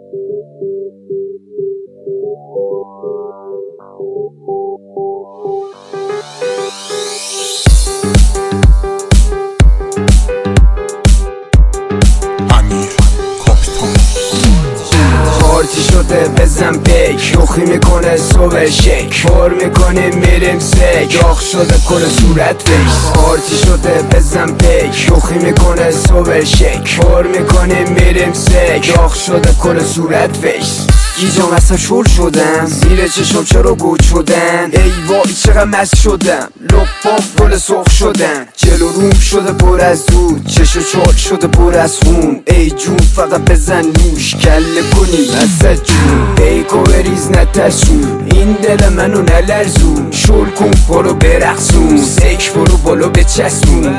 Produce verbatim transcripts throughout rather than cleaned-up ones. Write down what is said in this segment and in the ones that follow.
پارتی شده بزن بیک، شوخی میکنه صبح شیک، پر میکنیم میریم سک، داغ شده کل صورت ویس. پارتی شده بزن بیک، شوخی میکنه صبح شیک، پر میکنیم میریم سک، داغ شده کل صورت ویس. گیجام اصلا شل شدم، زیر چشم چرا گوچ شدن، ای وای چقدر مست شدم، لپام گل سرخ شدن، جلو روم شده پر از دود، چشم چال شده پر از خون، ای جون فقط بزن نوش، کله کنیم از جون، بیکو بریز نترسون، این دل منو نلرزون، شل کن برو برقصون، سیک برو بالا بچسبون.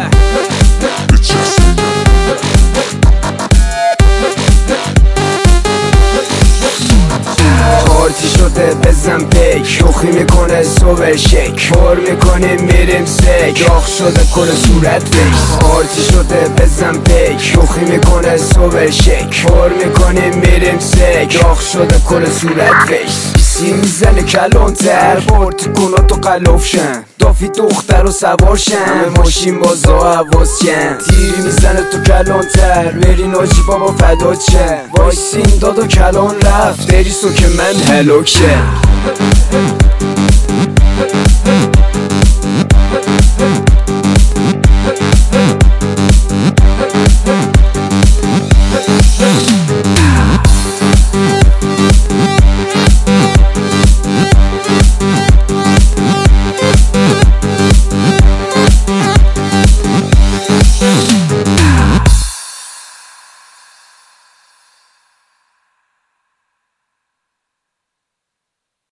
پارتی شده بزن بیک، شوخی میکنه صبح شیک، پر میکنیم میریم سک، داغ شده کل صورت ویس. پارتی شده بزن بیک، شوخی میکنه صبح شیک، پر میکنیم میریم سک، داغ شده کل صورت ویس. بیسی میزنه کلانتر، پارتی کنا تو قلافشن، دافی دختر و سوارشن، همه ماشین بازا حواس کن، تیر میزنه تو کلانتر، برین آجی بابا فدات چن، وایسین داد و کلان رفت، بریسو که من هلاک شه.